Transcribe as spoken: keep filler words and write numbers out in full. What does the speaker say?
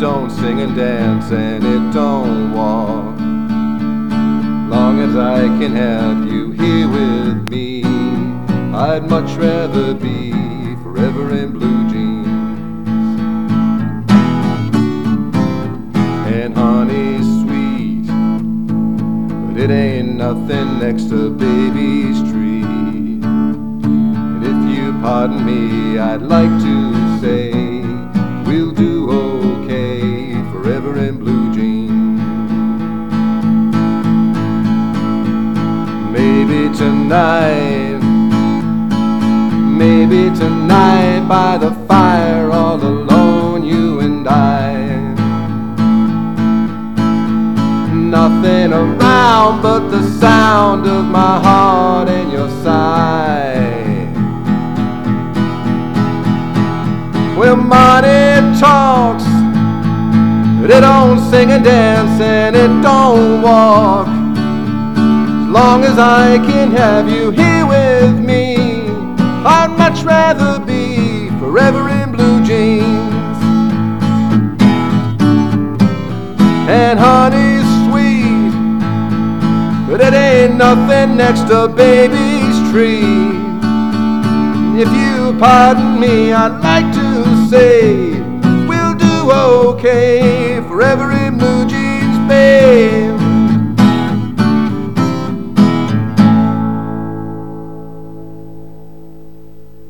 don't sing and dance, and it don't walk. Long as I can have you here with me, I'd much rather be forever in blue jeans. And honey's sweet, but it ain't nothing next to baby's tree. And if you pardon me, I'd like to say we'll do okay forever in blue jeans. Maybe tonight, maybe tonight by the fire, all alone, you and I. Nothing around but the sound of my heart and your sigh. Well, money talks, but it don't sing and dance, and it don't walk. As long as I can have you here with me, I'd much rather be forever in blue jeans. And honey's sweet, but it ain't nothing next to baby's tree. If you pardon me, I'd like to say we'll do okay forever in blue jeans.